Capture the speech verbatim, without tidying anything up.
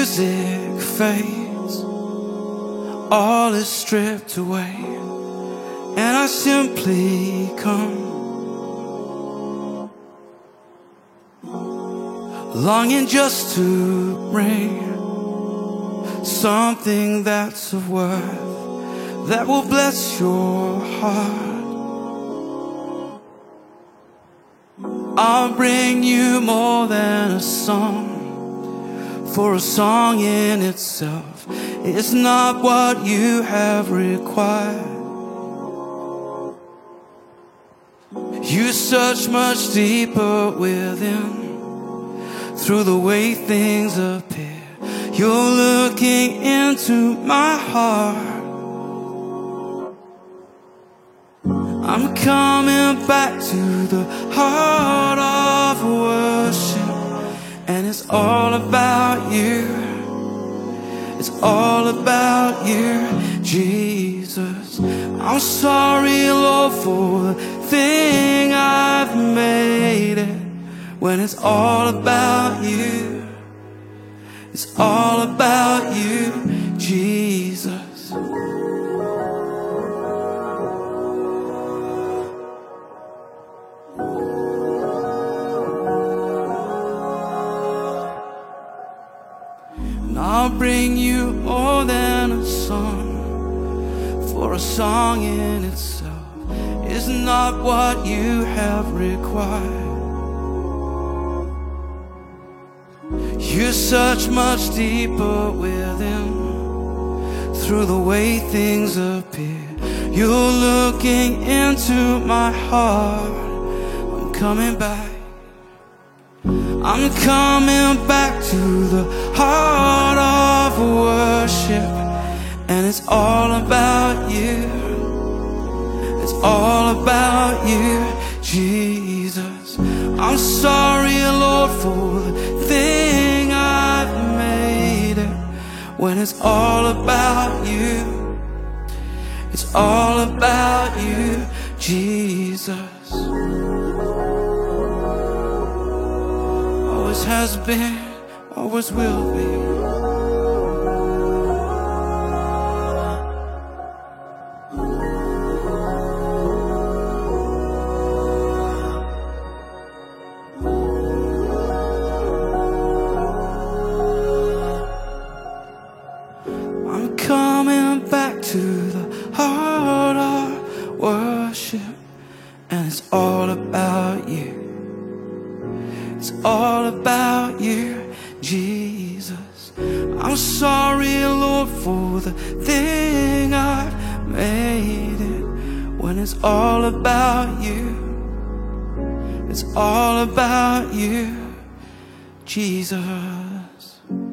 music fades, all is stripped away, and I simply come, longing just to bring something that's of worth, that will bless your heart. I'll bring you more than a song, for a song in itself is not what you have required. You search much deeper within, through the way things appear. You're looking into my heart. I'm coming back to the heart of worship, and it's all about you. It's all about you, Jesus. I'm sorry, Lord, for the thing I've made it, when it's all about you. It's all about you, Jesus. And I'll bring you more than a song, for a song in itself is not what you have required. You search much deeper within, through the way things appear. You're looking into my heart. I'm coming back. I'm coming back to the heart of worship, and it's all about you. It's all about you, Jesus. I'm sorry, Lord, for the thing I've made it, when it's all about you. It's all about you, Jesus. Always has been, always will be. I'm coming back to the heart of worship, and it's all about you. It's all about you, Jesus. I'm sorry, Lord, for the thing I've made it, when it's all about you. It's all about you, Jesus.